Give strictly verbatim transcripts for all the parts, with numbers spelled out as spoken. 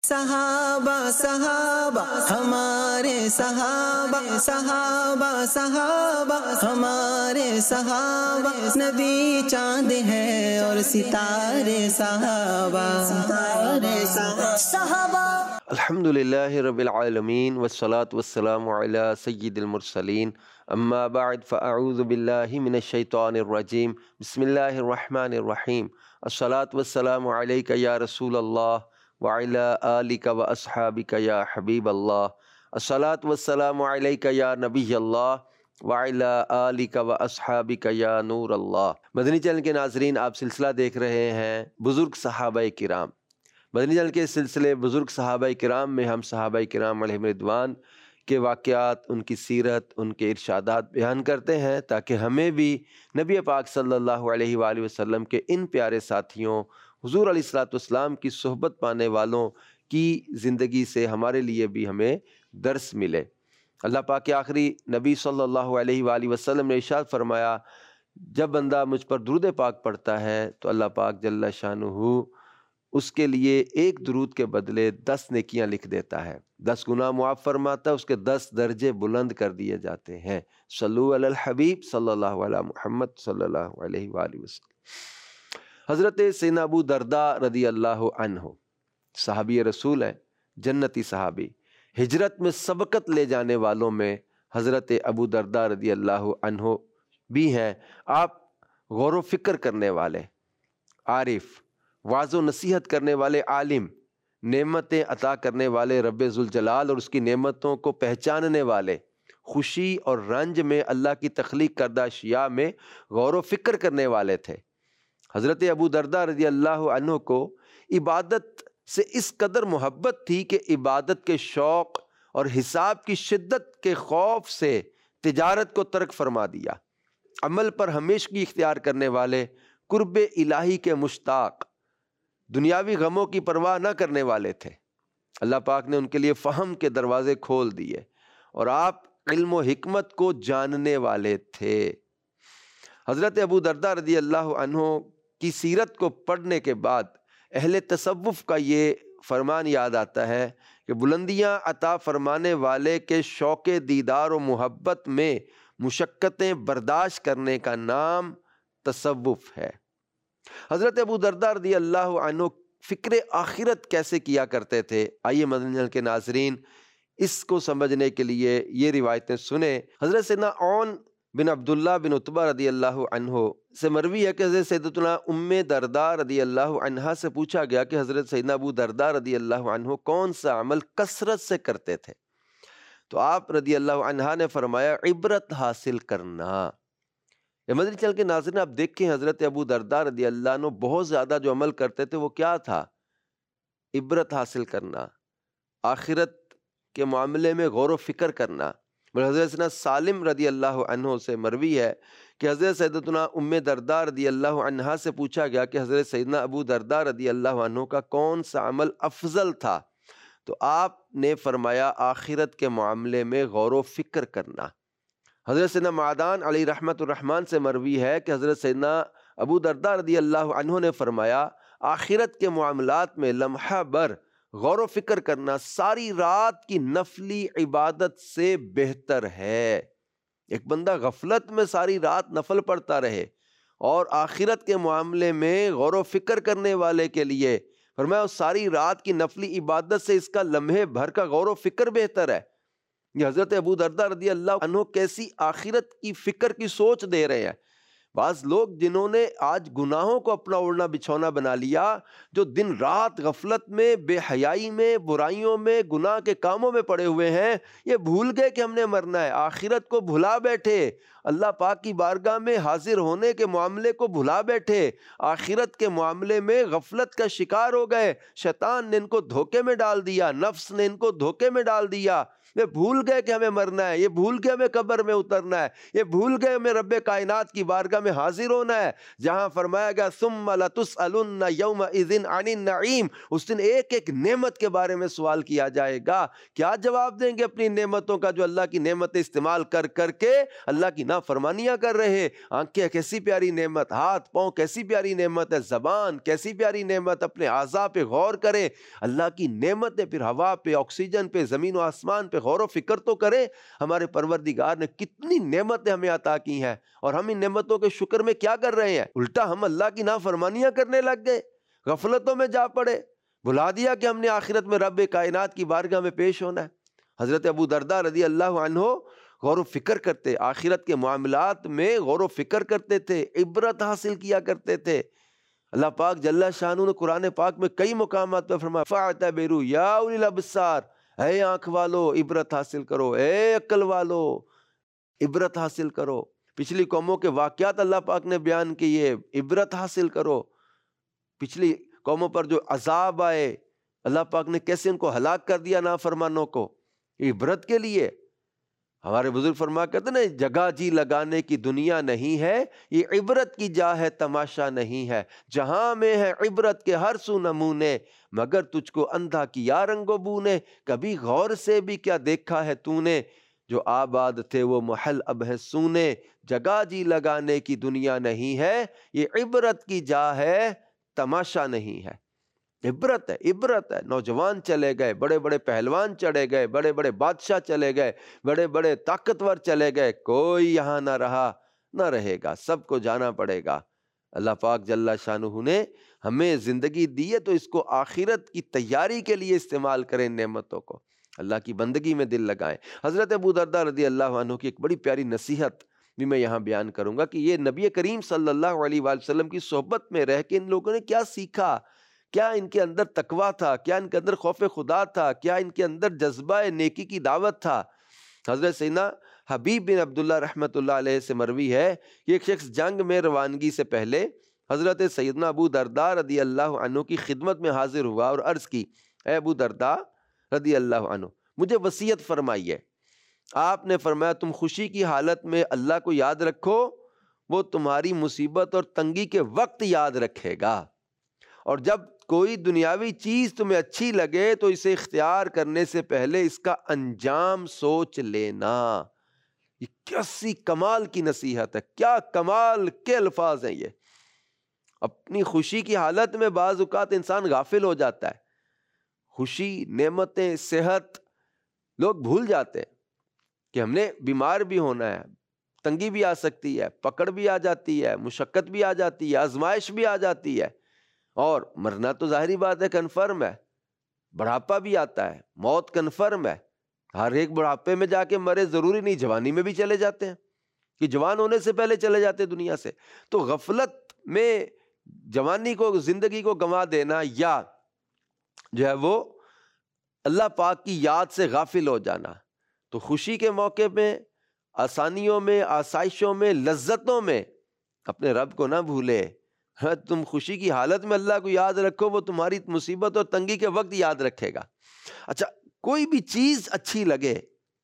صحابہ صحابہ ہمارے صحابہ صحابہ صحابہ ہمارے صحابہ نبی چاند ہے اور ستارے صحابہ ستارے صحابہ الحمدللہ رب العالمین والصلاة والسلام علی سید المرسلین اما بعد فاعوذ باللہ من الشیطان الرجیم بسم اللہ الرحمن الرحیم الصلاة والسلام علیک یا رسول اللہ وعلى آلک و اصحابک یا حبیب اللہ الصلاة والسلام علیک یا نبی اللہ وعلى آلک و اصحابک یا نور اللہ۔ مدنی چینل کے ناظرین، آپ سلسلہ دیکھ رہے ہیں بزرگ صحابہ کرام۔ مدنی چینل کے سلسلے بزرگ صحابہ کرام میں ہم صحابہ کرام علیہم رضوان کے واقعات، ان کی سیرت، ان کے ارشادات بیان کرتے ہیں تاکہ ہمیں بھی نبی پاک صلی اللہ علیہ وآلہ وسلم کے ان پیارے ساتھیوں حضور علیہ الصلوۃ والسلام کی صحبت پانے والوں کی زندگی سے ہمارے لیے بھی ہمیں درس ملے۔ اللہ پاک کے آخری نبی صلی اللہ علیہ وآلہ وسلم نے ارشاد فرمایا، جب بندہ مجھ پر درود پاک پڑھتا ہے تو اللہ پاک جل شانہ اس کے لیے ایک درود کے بدلے دس نیکیاں لکھ دیتا ہے، دس گناہ معاف فرماتا ہے، اس کے دس درجے بلند کر دیے جاتے ہیں۔ صلو علی الحبیب صلی اللہ علیہ محمد صلی اللہ علیہ وآلہ وسلم۔ حضرت سیدنا ابو درداء رضی اللہ عنہ صحابی رسول ہیں، جنتی صحابی، ہجرت میں سبقت لے جانے والوں میں حضرت ابو درداء رضی اللہ عنہ بھی ہیں۔ آپ غور و فکر کرنے والے، عارف، واعظ و نصیحت کرنے والے عالم، نعمتیں عطا کرنے والے رب ذوالجلال اور اس کی نعمتوں کو پہچاننے والے، خوشی اور رنج میں اللہ کی تخلیق کردہ اشیاء میں غور و فکر کرنے والے تھے۔ حضرت ابو درداء رضی اللہ عنہ کو عبادت سے اس قدر محبت تھی کہ عبادت کے شوق اور حساب کی شدت کے خوف سے تجارت کو ترک فرما دیا۔ عمل پر ہمیشگی اختیار کرنے والے، قرب الہی کے مشتاق، دنیاوی غموں کی پرواہ نہ کرنے والے تھے۔ اللہ پاک نے ان کے لیے فہم کے دروازے کھول دیے اور آپ علم و حکمت کو جاننے والے تھے۔ حضرت ابو درداء رضی اللہ عنہ کی سیرت کو پڑھنے کے بعد اہل تصوف کا یہ فرمان یاد آتا ہے کہ بلندیاں عطا فرمانے والے کے شوق دیدار و محبت میں مشقتیں برداشت کرنے کا نام تصوف ہے۔ حضرت ابو درداء رضی اللہ عنہ فکر آخرت کیسے کیا کرتے تھے؟ آئیے مدنی چینل کے ناظرین اس کو سمجھنے کے لیے یہ روایتیں سنیں۔ حضرت سیدنا عون بن عبداللہ بن عتبہ رضی اللہ عنہ سے مروی ہے کہ حضرت سیدتنا ام درداء رضی اللہ عنہا سے پوچھا گیا کہ حضرت سیدنا ابو درداء رضی اللہ عنہ کون سا عمل کثرت سے کرتے تھے؟ تو آپ رضی اللہ عنہا نے فرمایا، عبرت حاصل کرنا۔ یہ مدنی چینل کے ناظرین آپ دیکھیں، حضرت ابو درداء رضی اللہ عنہ بہت زیادہ جو عمل کرتے تھے وہ کیا تھا؟ عبرت حاصل کرنا، آخرت کے معاملے میں غور و فکر کرنا۔ حضرت سیدنا سالم رضی اللہ عنہ سے مروی ہے کہ حضرت سیدتنا ام درداء رضی اللہ عنہا سے پوچھا گیا کہ حضرت سیدنا ابو درداء رضی اللہ عنہ کا کون سا عمل افضل تھا؟ تو آپ نے فرمایا، آخرت کے معاملے میں غور و فکر کرنا۔ حضرت سیدنا معدان علیہ رحمت الرحمن سے مروی ہے کہ حضرت سیدنا ابو درداء رضی اللہ عنہ نے فرمایا، آخرت کے معاملات میں لمحہ بر غور و فکر کرنا ساری رات کی نفلی عبادت سے بہتر ہے۔ ایک بندہ غفلت میں ساری رات نفل پڑھتا رہے اور آخرت کے معاملے میں غور و فکر کرنے والے کے لیے فرمایا ساری رات کی نفلی عبادت سے اس کا لمحے بھر کا غور و فکر بہتر ہے۔ یہ حضرت ابو درداء رضی اللہ عنہ کیسی آخرت کی فکر کی سوچ دے رہے ہیں۔ بعض لوگ جنہوں نے آج گناہوں کو اپنا اوڑھنا بچھونا بنا لیا، جو دن رات غفلت میں، بے حیائی میں، برائیوں میں، گناہ کے کاموں میں پڑے ہوئے ہیں، یہ بھول گئے کہ ہم نے مرنا ہے، آخرت کو بھلا بیٹھے، اللہ پاک کی بارگاہ میں حاضر ہونے کے معاملے کو بھلا بیٹھے، آخرت کے معاملے میں غفلت کا شکار ہو گئے۔ شیطان نے ان کو دھوکے میں ڈال دیا، نفس نے ان کو دھوکے میں ڈال دیا۔ یہ بھول گئے کہ ہمیں مرنا ہے، یہ بھول گئے ہمیں قبر میں اترنا ہے، یہ بھول گئے ہمیں رب کائنات کی بارگاہ میں حاضر ہونا ہے، جہاں فرمایا گیا ثم لتسألن یومئذ عن النعیم، اس دن ایک ایک نعمت کے بارے میں سوال کیا جائے گا۔ کیا جواب دیں گے اپنی نعمتوں کا جو اللہ کی نعمتیں استعمال کر کر کے اللہ کی نافرمانیاں کر رہے؟ آنکھیں کیسی پیاری نعمت، ہاتھ پاؤں کیسی پیاری نعمت ہے، زبان کیسی پیاری نعمت، اپنے اعضاء پہ غور کریں، اللہ کی نعمتیں، پھر ہوا پہ، آکسیجن پہ، زمین و آسمان پہ غور و فکر تو کریں ہمارے پروردگار نے کتنی نعمتیں ہمیں عطا کی ہیں، اور ہم ان نعمتوں کے شکر میں کیا کر رہے ہیں؟ الٹا ہم اللہ کی نافرمانیاں کرنے لگ گئے، غفلتوں میں جا پڑے، بھلا دیا کہ ہم نے آخرت میں رب کائنات کی بارگاہ میں پیش ہونا ہے۔ حضرت ابو درداء رضی اللہ عنہ غور و فکر کرتے، آخرت کے معاملات میں غور و فکر کرتے تھے، عبرت حاصل کیا کرتے تھے۔ اللہ پاک جل شانہ نے قرآن پاک میں کئی مقامات پر فرمایا فَاعْتَبِرُوا يَا أُولِي الْأَبْصَارِ، اے آنکھ والو عبرت حاصل کرو، اے عقل والو عبرت حاصل کرو۔ پچھلی قوموں کے واقعات اللہ پاک نے بیان کیے، عبرت حاصل کرو۔ پچھلی قوموں پر جو عذاب آئے، اللہ پاک نے کیسے ان کو ہلاک کر دیا نافرمانوں کو، عبرت کے لیے۔ ہمارے بزرگ فرما کرتے نا جگہ جی لگانے کی دنیا نہیں ہے، یہ عبرت کی جا ہے تماشا نہیں ہے، جہاں میں ہے عبرت کے ہر سو نمونے، مگر تجھ کو اندھا کیا رنگ و بو نے، کبھی غور سے بھی کیا دیکھا ہے تو نے، جو آباد تھے وہ محل اب ہے سونے، جگہ جی لگانے کی دنیا نہیں ہے، یہ عبرت کی جا ہے تماشا نہیں ہے۔ عبرت ہے، عبرت ہے۔ نوجوان چلے گئے، بڑے بڑے پہلوان چڑھے گئے، بڑے بڑے بادشاہ چلے گئے، بڑے بڑے طاقتور چلے گئے، کوئی یہاں نہ رہا نہ رہے گا، سب کو جانا پڑے گا۔ اللہ پاک جل شانہ نے ہمیں زندگی دی ہے تو اس کو آخرت کی تیاری کے لیے استعمال کریں، نعمتوں کو اللہ کی بندگی میں دل لگائیں۔ حضرت ابو درداء رضی اللہ عنہ کی ایک بڑی پیاری نصیحت بھی میں یہاں بیان کروں گا کہ یہ نبی کریم صلی اللہ علیہ وآلہ وسلم کی صحبت میں رہ کے ان لوگوں نے کیا سیکھا، کیا ان کے اندر تقویٰ تھا، کیا ان کے اندر خوف خدا تھا، کیا ان کے اندر جذبہ نیکی کی دعوت تھا۔ حضرت سیدنا حبیب بن عبداللہ رحمۃ اللہ علیہ سے مروی ہے کہ ایک شخص جنگ میں روانگی سے پہلے حضرت سیدنا ابو درداء رضی اللہ عنہ کی خدمت میں حاضر ہوا اور عرض کی، اے ابو درداء رضی اللہ عنہ، مجھے وصیت فرمائیے۔ آپ نے فرمایا تم خوشی کی حالت میں اللہ کو یاد رکھو، وہ تمہاری مصیبت اور تنگی کے وقت یاد رکھے گا، اور جب کوئی دنیاوی چیز تمہیں اچھی لگے تو اسے اختیار کرنے سے پہلے اس کا انجام سوچ لینا۔ یہ کیسی کمال کی نصیحت ہے، کیا کمال کے الفاظ ہیں یہ۔ اپنی خوشی کی حالت میں بعض اوقات انسان غافل ہو جاتا ہے، خوشی، نعمتیں، صحت، لوگ بھول جاتے ہیں کہ ہم نے بیمار بھی ہونا ہے، تنگی بھی آ سکتی ہے، پکڑ بھی آ جاتی ہے، مشقت بھی آ جاتی ہے، آزمائش بھی آ جاتی ہے، اور مرنا تو ظاہری بات ہے کنفرم ہے، بڑھاپا بھی آتا ہے، موت کنفرم ہے، ہر ایک بڑھاپے میں جا کے مرے ضروری نہیں، جوانی میں بھی چلے جاتے ہیں کہ جوان ہونے سے پہلے چلے جاتے دنیا سے۔ تو غفلت میں جوانی کو، زندگی کو گنوا دینا، یا جو ہے وہ اللہ پاک کی یاد سے غافل ہو جانا۔ تو خوشی کے موقع میں، آسانیوں میں، آسائشوں میں، لذتوں میں اپنے رب کو نہ بھولے۔ تم خوشی کی حالت میں اللہ کو یاد رکھو، وہ تمہاری مصیبت اور تنگی کے وقت یاد رکھے گا۔ اچھا، کوئی بھی چیز اچھی لگے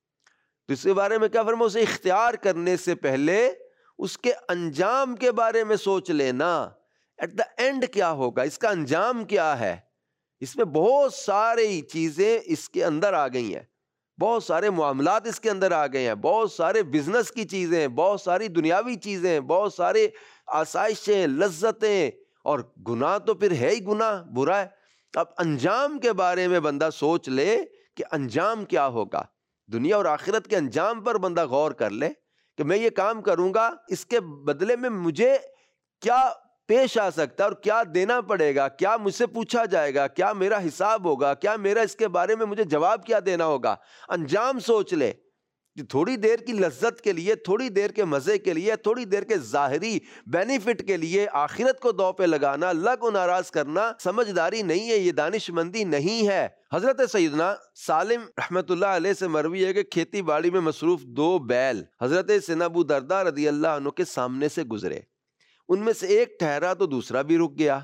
تو اس کے بارے میں کیا فرمایا؟ اسے اختیار کرنے سے پہلے اس کے انجام کے بارے میں سوچ لینا، ایٹ دا اینڈ کیا ہوگا، اس کا انجام کیا ہے۔ اس میں بہت ساری چیزیں اس کے اندر آ گئی ہیں، بہت سارے معاملات اس کے اندر آ گئے ہیں، بہت سارے بزنس کی چیزیں، بہت ساری دنیاوی چیزیں، بہت سارے آسائشیں، لذتیں، اور گناہ تو پھر ہے ہی گناہ، برا ہے۔ اب انجام کے بارے میں بندہ سوچ لے کہ انجام کیا ہوگا، دنیا اور آخرت کے انجام پر بندہ غور کر لے کہ میں یہ کام کروں گا، اس کے بدلے میں مجھے کیا پیش آ سکتا ہے اور کیا دینا پڑے گا، کیا مجھ سے پوچھا جائے گا، کیا میرا حساب ہوگا، کیا میرا اس کے بارے میں مجھے جواب کیا دینا ہوگا۔ انجام سوچ لے کہ تھوڑی دیر کی لذت کے لیے، تھوڑی دیر کے مزے کے لیے، تھوڑی دیر کے ظاہری بینیفٹ کے لیے آخرت کو دو پہ لگانا، اللہ کو ناراض کرنا سمجھداری نہیں ہے، یہ دانش مندی نہیں ہے۔ حضرت سیدنا سالم رحمۃ اللہ علیہ سے مروی ہے کہ کھیتی باڑی میں مصروف دو بیل حضرت سیدنا ابو درداء رضی اللہ عنہ کے سامنے سے گزرے، ان میں سے ایک ٹھہرا تو دوسرا بھی رک گیا۔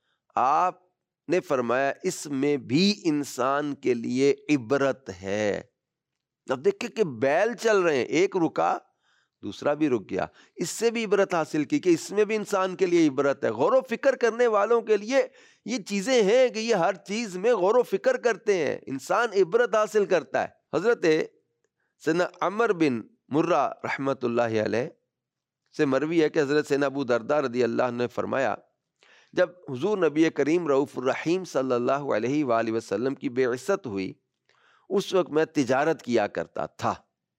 آپ نے فرمایا اس میں بھی انسان کے لیے عبرت ہے۔ اب دیکھیں کہ بیل چل رہے ہیں، ایک رکا دوسرا بھی رک گیا، اس سے بھی عبرت حاصل کی کہ اس میں بھی انسان کے لیے عبرت ہے۔ غور و فکر کرنے والوں کے لیے یہ چیزیں ہیں کہ یہ ہر چیز میں غور و فکر کرتے ہیں، انسان عبرت حاصل کرتا ہے۔ حضرت سیدنا عمر بن مرہ رحمۃ اللہ علیہ سے مروی ہے کہ حضرت سیدنا ابو درداء رضی اللہ عنہ نے فرمایا، جب حضور نبی کریم رؤوف الرحیم صلی اللہ علیہ وآلہ وسلم کی بعثت ہوئی، اس وقت میں تجارت کیا کرتا تھا۔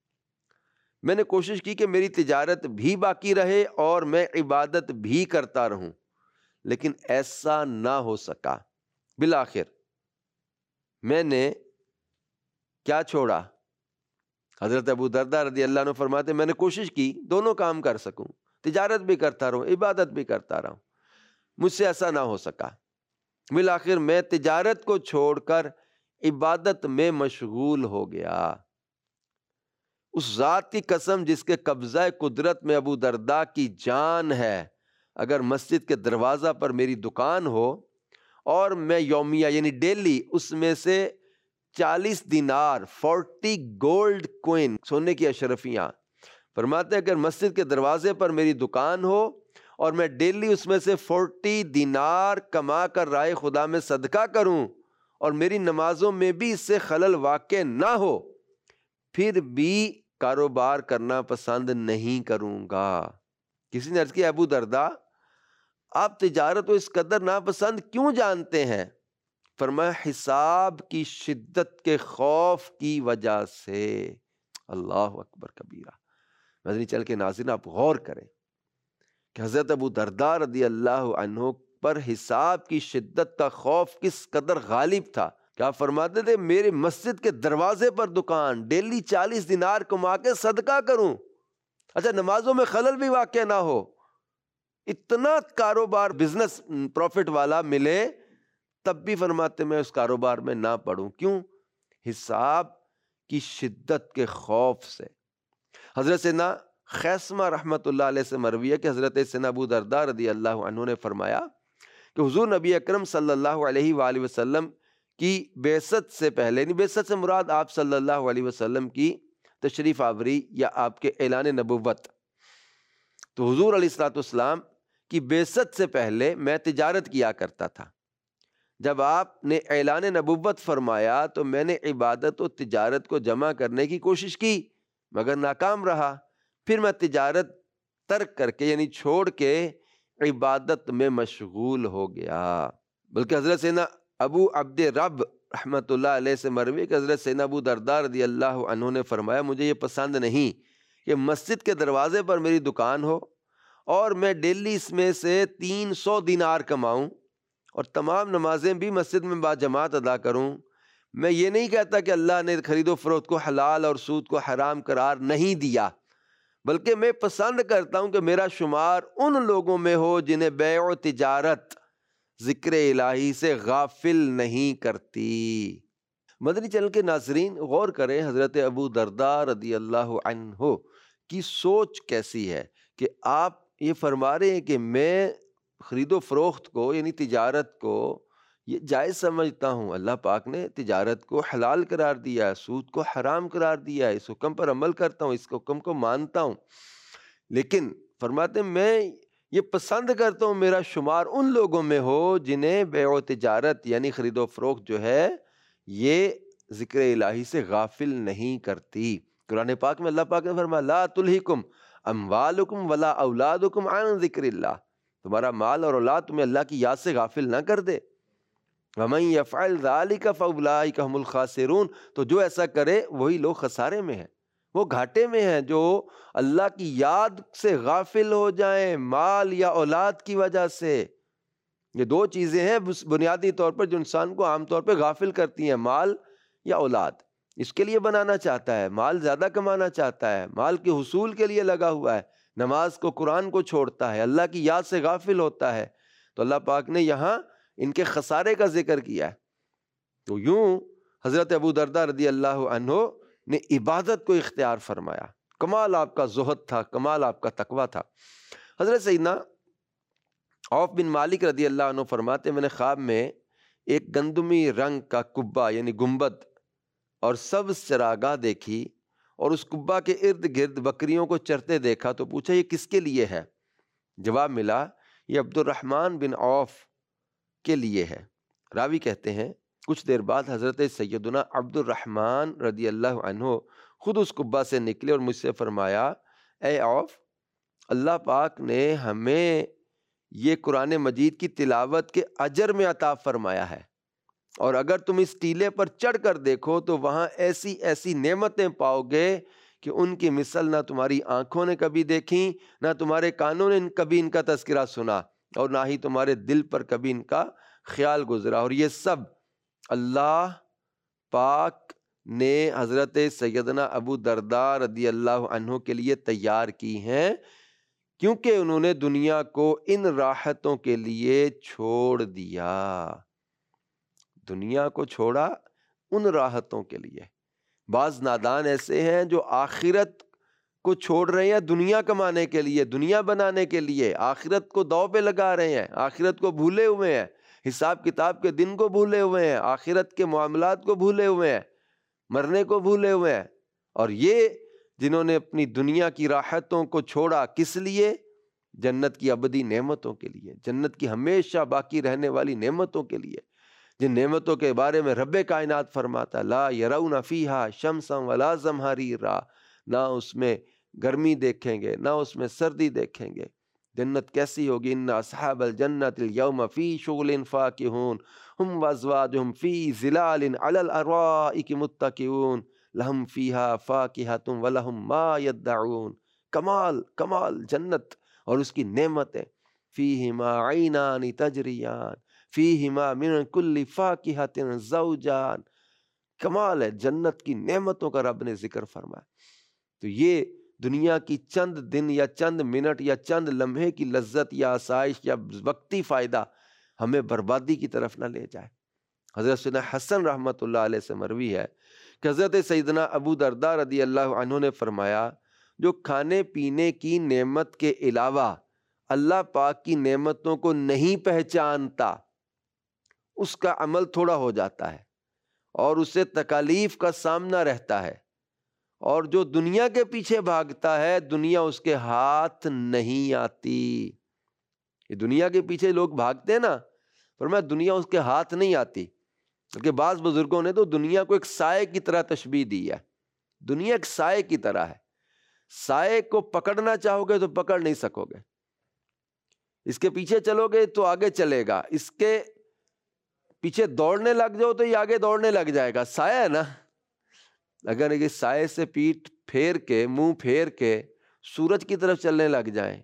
میں نے کوشش کی کہ میری تجارت بھی باقی رہے اور میں عبادت بھی کرتا رہوں، لیکن ایسا نہ ہو سکا۔ بالآخر میں نے کیا چھوڑا؟ حضرت ابو درداء رضی اللہ عنہ فرماتے میں نے کوشش کی دونوں کام کر سکوں، تجارت بھی کرتا رہوں، عبادت بھی کرتا رہوں، مجھ سے ایسا نہ ہو سکا۔ بالآخر میں تجارت کو چھوڑ کر عبادت میں مشغول ہو گیا۔ اس ذات کی قسم جس کے قبضہ قدرت میں ابو درداء کی جان ہے، اگر مسجد کے دروازہ پر میری دکان ہو اور میں یومیہ یعنی ڈیلی اس میں سے چالیس دینار فورٹی گولڈ کوئن سونے کی اشرفیاں، فرماتے ہیں اگر مسجد کے دروازے پر میری دکان ہو اور میں ڈیلی اس میں سے فورٹی دینار کما کر رائے خدا میں صدقہ کروں اور میری نمازوں میں بھی اس سے خلل واقع نہ ہو، پھر بھی کاروبار کرنا پسند نہیں کروں گا۔ کسی نے عرض کیا ابو درداء آپ تجارت کو اس قدر ناپسند کیوں جانتے ہیں؟ فرمایا حساب کی شدت کے خوف کی وجہ سے۔ اللہ اکبر کبیرہ۔ مدنی چینل کے ناظرین آپ غور کریں کہ حضرت ابو درداء رضی اللہ عنہ پر حساب کی شدت کا خوف کس قدر غالب تھا۔ کیا فرماتے تھے میرے مسجد کے دروازے پر دکان، ڈیلی چالیس دینار کما کے صدقہ کروں، اچھا نمازوں میں خلل بھی واقع نہ ہو، اتنا کاروبار بزنس پروفٹ والا ملے تب بھی فرماتے میں اس کاروبار میں نہ پڑوں۔ کیوں؟ حساب کی شدت کے خوف سے۔ حضرت سیدنا خیثمہ رحمۃ اللہ علیہ سے مروی ہے کہ حضرت سیدنا ابو درداء رضی اللہ عنہ نے فرمایا کہ حضور نبی اکرم صلی اللہ علیہ وآلہ وسلم کی بعثت سے پہلے، یعنی بعثت سے مراد آپ صلی اللہ علیہ وسلم کی تشریف آوری یا آپ کے اعلان نبوت، تو حضور علیہ الصلوۃ والسلام کی بعثت سے پہلے میں تجارت کیا کرتا تھا۔ جب آپ نے اعلان نبوت فرمایا تو میں نے عبادت و تجارت کو جمع کرنے کی کوشش کی مگر ناکام رہا، پھر میں تجارت ترک کر کے یعنی چھوڑ کے عبادت میں مشغول ہو گیا۔ بلکہ حضرت سیدنا ابو عبد رب رحمۃ اللہ علیہ سے مروی کہ حضرت سیدنا ابو درداء رضی اللہ عنہ نے فرمایا مجھے یہ پسند نہیں کہ مسجد کے دروازے پر میری دکان ہو اور میں ڈیلی اس میں سے تین سو دینار کماؤں اور تمام نمازیں بھی مسجد میں با جماعت ادا کروں۔ میں یہ نہیں کہتا کہ اللہ نے خرید و فروخت کو حلال اور سود کو حرام قرار نہیں دیا، بلکہ میں پسند کرتا ہوں کہ میرا شمار ان لوگوں میں ہو جنہیں بیع و تجارت ذکر الہی سے غافل نہیں کرتی۔ مدنی چینل کے ناظرین غور کریں حضرت ابو درداء رضی اللہ عنہ کی سوچ کیسی ہے کہ آپ یہ فرما رہے ہیں کہ میں خرید و فروخت کو یعنی تجارت کو یہ جائز سمجھتا ہوں، اللہ پاک نے تجارت کو حلال قرار دیا ہے، سود کو حرام قرار دیا ہے، اس حکم پر عمل کرتا ہوں، اس حکم کو مانتا ہوں، لیکن فرماتے ہیں میں یہ پسند کرتا ہوں میرا شمار ان لوگوں میں ہو جنہیں بیع و تجارت یعنی خرید و فروخت جو ہے یہ ذکر الہی سے غافل نہیں کرتی۔ قرآن پاک میں اللہ پاک نے فرمایا لا تلہکم اموالکم ولا اولادکم عن ذکر اللہ، تمہارا مال اور اولاد تمہیں اللہ کی یاد سے غافل نہ کر دے۔ وَمَن يَفْعَلْ ذَلِكَ فَأُولَٰئِكَ هُمُ الْخَاسِرُونَ، تو جو ایسا کرے وہی لوگ خسارے میں ہیں، وہ گھاٹے میں ہیں، جو اللہ کی یاد سے غافل ہو جائیں مال یا اولاد کی وجہ سے۔ یہ دو چیزیں ہیں بنیادی طور پر جو انسان کو عام طور پہ غافل کرتی ہیں، مال یا اولاد۔ اس کے لیے بنانا چاہتا ہے، مال زیادہ کمانا چاہتا ہے، مال کے حصول کے لیے لگا ہوا ہے، نماز کو قرآن کو چھوڑتا ہے، اللہ کی یاد سے غافل ہوتا ہے، تو اللہ پاک نے یہاں ان کے خسارے کا ذکر کیا ہے۔ تو یوں حضرت ابو درداء رضی اللہ عنہ نے عبادت کو اختیار فرمایا، کمال آپ کا زہد تھا، کمال آپ کا تقویٰ تھا۔ حضرت سیدنا عوف بن مالک رضی اللہ عنہ فرماتے میں نے خواب میں ایک گندمی رنگ کا قبہ یعنی گنبد اور سبز چراگاہ دیکھی اور اس قبہ کے ارد گرد بکریوں کو چرتے دیکھا تو پوچھا یہ کس کے لیے ہے؟ جواب ملا یہ عبد الرحمن بن عوف کے لیے ہے۔ راوی کہتے ہیں کچھ دیر بعد حضرت سیدنا عبد الرحمن رضی اللہ عنہ خود اس قبہ سے نکلے اور مجھ سے فرمایا اے عوف، اللہ پاک نے ہمیں یہ قرآن مجید کی تلاوت کے اجر میں عطا فرمایا ہے، اور اگر تم اس ٹیلے پر چڑھ کر دیکھو تو وہاں ایسی ایسی نعمتیں پاؤ گے کہ ان کی مثل نہ تمہاری آنکھوں نے کبھی دیکھیں، نہ تمہارے کانوں نے کبھی ان کا تذکرہ سنا، اور نہ ہی تمہارے دل پر کبھی ان کا خیال گزرا۔ اور یہ سب اللہ پاک نے حضرت سیدنا ابو درداء رضی اللہ عنہ کے لیے تیار کی ہیں، کیونکہ انہوں نے دنیا کو ان راحتوں کے لیے چھوڑ دیا، دنیا کو چھوڑا ان راحتوں کے لیے۔ بعض نادان ایسے ہیں جو آخرت کو چھوڑ رہے ہیں دنیا کمانے کے لیے، دنیا بنانے کے لیے، آخرت کو داؤ پہ لگا رہے ہیں، آخرت کو بھولے ہوئے ہیں، حساب کتاب کے دن کو بھولے ہوئے ہیں، آخرت کے معاملات کو بھولے ہوئے ہیں، مرنے کو بھولے ہوئے ہیں۔ اور یہ جنہوں نے اپنی دنیا کی راحتوں کو چھوڑا، کس لیے؟ جنت کی ابدی نعمتوں کے لیے، جنت کی ہمیشہ باقی رہنے والی نعمتوں کے لیے، جن نعمتوں کے بارے میں رب کائنات فرماتا لا یرون فیہا شمسا ولا زمہریرا، نہ اس میں گرمی دیکھیں گے نہ اس میں سردی دیکھیں گے۔ جنت کیسی ہوگی؟ ان اصحاب الجنت اليوم فی شغل فاکہون ہم وازواجہم فی ظلال علی الارائک متکئون لہم فیہا فاکہۃ ولہم ما یدعون۔ کمال کمال جنت اور اس کی نعمتیں، فیہما عینان تجریان فیہما من کل فاکہۃ زوجان۔ کمال ہے جنت کی نعمتوں کا رب نے ذکر فرمایا۔ تو یہ دنیا کی چند دن یا چند منٹ یا چند لمحے کی لذت یا آسائش یا وقتی فائدہ ہمیں بربادی کی طرف نہ لے جائے۔ حضرت سیدنا حسن رحمۃ اللہ علیہ سے مروی ہے کہ حضرت سیدنا ابو درداء رضی اللہ عنہ نے فرمایا جو کھانے پینے کی نعمت کے علاوہ اللہ پاک کی نعمتوں کو نہیں پہچانتا، اس کا عمل تھوڑا ہو جاتا ہے اور اسے تکالیف کا سامنا رہتا ہے، اور جو دنیا کے پیچھے بھاگتا ہے دنیا اس کے ہاتھ نہیں آتی۔ یہ دنیا کے پیچھے لوگ بھاگتے ہیں نا، فرمایا دنیا اس کے ہاتھ نہیں آتی، بلکہ بعض بزرگوں نے تو دنیا کو ایک سائے کی طرح تشبیہ دی ہے۔ دنیا ایک سائے کی طرح ہے، سائے کو پکڑنا چاہو گے تو پکڑ نہیں سکو گے، اس کے پیچھے چلو گے تو آگے چلے گا، اس کے پیچھے دوڑنے لگ جاؤ تو یہ آگے دوڑنے لگ جائے گا، سایہ ہے نا۔ اگر یہ سائے سے پیٹ پھیر کے منہ پھیر کے سورج کی طرف چلنے لگ جائیں،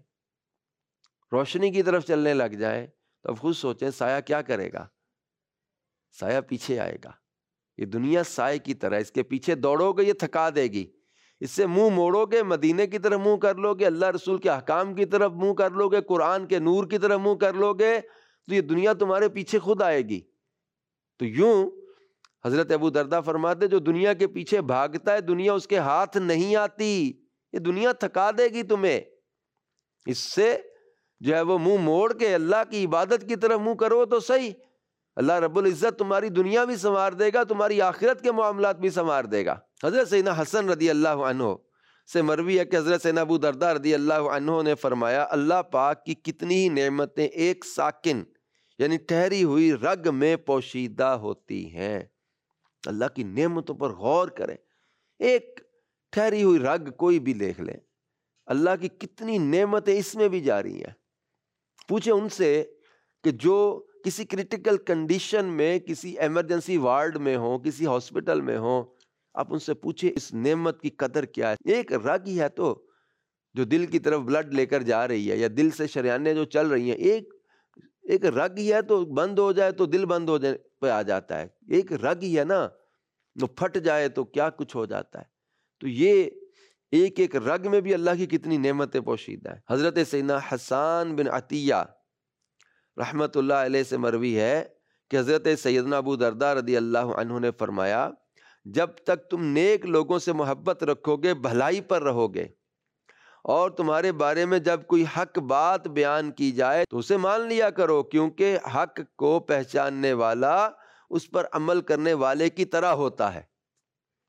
روشنی کی طرف چلنے لگ جائیں، تو اب خود سوچیں سایہ کیا کرے گا؟ سایہ پیچھے آئے گا۔ یہ دنیا سائے کی طرح، اس کے پیچھے دوڑو گے یہ تھکا دے گی، اس سے منہ موڑو گے مدینے کی طرف منہ کر لو گے، اللہ رسول کے احکام کی طرف منہ کر لو گے، قرآن کے نور کی طرف منہ کر لو گے، تو یہ دنیا تمہارے پیچھے خود آئے گی۔ تو یوں حضرت ابو درداء فرماتے جو دنیا کے پیچھے بھاگتا ہے دنیا اس کے ہاتھ نہیں آتی، یہ دنیا تھکا دے گی تمہیں، اس سے جو ہے وہ منہ موڑ کے اللہ کی عبادت کی طرف منہ کرو تو صحیح، اللہ رب العزت تمہاری دنیا بھی سنوار دے گا، تمہاری آخرت کے معاملات بھی سنوار دے گا۔ حضرت سیدنا حسن رضی اللہ عنہ سے مروی ہے کہ حضرت سیدنا ابو درداء رضی اللہ عنہ نے فرمایا اللہ پاک کی کتنی ہی نعمتیں ایک ساکن یعنی ٹھہری ہوئی رگ میں پوشیدہ ہوتی ہیں۔ اللہ کی نعمتوں پر غور کریں، ایک ٹھہری ہوئی رگ کوئی بھی دیکھ لیں، اللہ کی کتنی نعمتیں اس میں بھی جاری ہیں۔ پوچھیں ان سے کہ جو کسی کریٹیکل کنڈیشن میں کسی ایمرجنسی وارڈ میں ہوں، کسی ہاسپٹل میں ہوں، آپ ان سے پوچھیں اس نعمت کی قدر کیا ہے۔ ایک رگ ہی ہے تو جو دل کی طرف بلڈ لے کر جا رہی ہے، یا دل سے شریانیں جو چل رہی ہیں، ایک ایک رگ ہی ہے تو بند ہو جائے تو دل بند ہو جائے پہ آ جاتا ہے، ایک رگ ہی ہے نا، وہ پھٹ جائے تو کیا کچھ ہو جاتا ہے۔ تو یہ ایک ایک رگ میں بھی اللہ کی کتنی نعمتیں پوشیدہ ہیں۔ حضرت سیدنا حسان بن عطیہ رحمت اللہ علیہ سے مروی ہے کہ حضرت سیدنا ابو درداء رضی اللہ عنہ نے فرمایا جب تک تم نیک لوگوں سے محبت رکھو گے بھلائی پر رہو گے، اور تمہارے بارے میں جب کوئی حق بات بیان کی جائے تو اسے مان لیا کرو، کیونکہ حق کو پہچاننے والا اس پر عمل کرنے والے کی طرح ہوتا ہے۔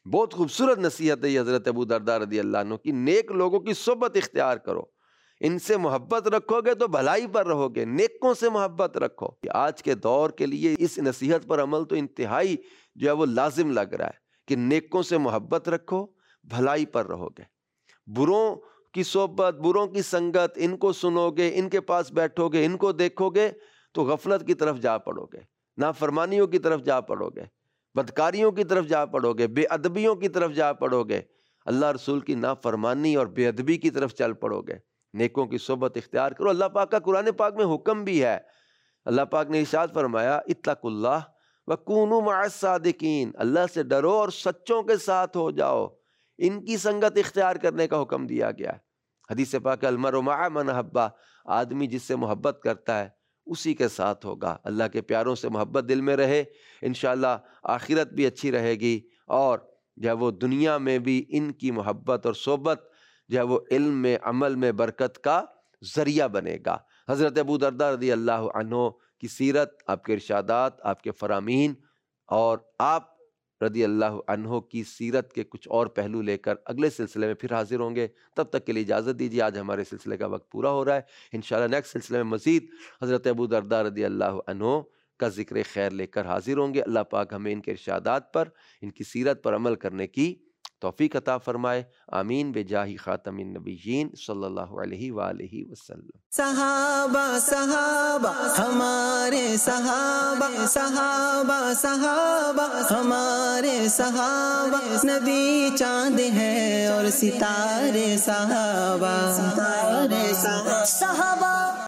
بہت خوبصورت نصیحت ہے یہ حضرت ابو درداء رضی اللہ عنہ کی، نیک لوگوں کی صحبت اختیار کرو، ان سے محبت رکھو گے تو بھلائی پر رہو گے، نیکوں سے محبت رکھو۔ آج کے دور کے لیے اس نصیحت پر عمل تو انتہائی جو ہے وہ لازم لگ رہا ہے کہ نیکوں سے محبت رکھو، بھلائی پر رہو گے۔ بروں کی صحبت، بروں کی سنگت، ان کو سنو گے، ان کے پاس بیٹھو گے، ان کو دیکھو گے تو غفلت کی طرف جا پڑو گے، نافرمانیوں کی طرف جا پڑو گے، بدکاریوں کی طرف جا پڑو گے، بے ادبیوں کی طرف جا پڑو گے، اللہ رسول کی نافرمانی اور بے ادبی کی طرف چل پڑو گے۔ نیکوں کی صحبت اختیار کرو۔ اللہ پاک کا قرآن پاک میں حکم بھی ہے، اللہ پاک نے ارشاد فرمایا اتقوا اللہ وکونوا مع الصادقین، اللہ سے ڈرو اور سچوں کے ساتھ ہو جاؤ، ان کی سنگت اختیار کرنے کا حکم دیا گیا ہے۔ حدیث پاک المرء مع من احب، آدمی جس سے محبت کرتا ہے اسی کے ساتھ ہوگا۔ اللہ کے پیاروں سے محبت دل میں رہے، انشاءاللہ آخرت بھی اچھی رہے گی، اور جو ہے وہ دنیا میں بھی ان کی محبت اور صحبت جو ہے وہ علم میں، عمل میں برکت کا ذریعہ بنے گا۔ حضرت ابو درداء رضی اللہ عنہ کی سیرت، آپ کے ارشادات، آپ کے فرامین اور آپ رضی اللہ عنہ کی سیرت کے کچھ اور پہلو لے کر اگلے سلسلے میں پھر حاضر ہوں گے۔ تب تک کے لیے اجازت دیجیے، آج ہمارے سلسلے کا وقت پورا ہو رہا ہے۔ انشاءاللہ نیکسٹ سلسلے میں مزید حضرت ابو درداء رضی اللہ عنہ کا ذکر خیر لے کر حاضر ہوں گے۔ اللہ پاک ہمیں ان کے ارشادات پر، ان کی سیرت پر عمل کرنے کی توفیق عطا فرمائے، آمین بجاہ خاتم النبیین صلی اللہ علیہ وآلہ وسلم۔ صحابہ صحابہ ہمارے صحابہ، صحابہ صحابہ ہمارے صحابہ، نبی چاند ہے اور ستارے صحابہ، صحابہ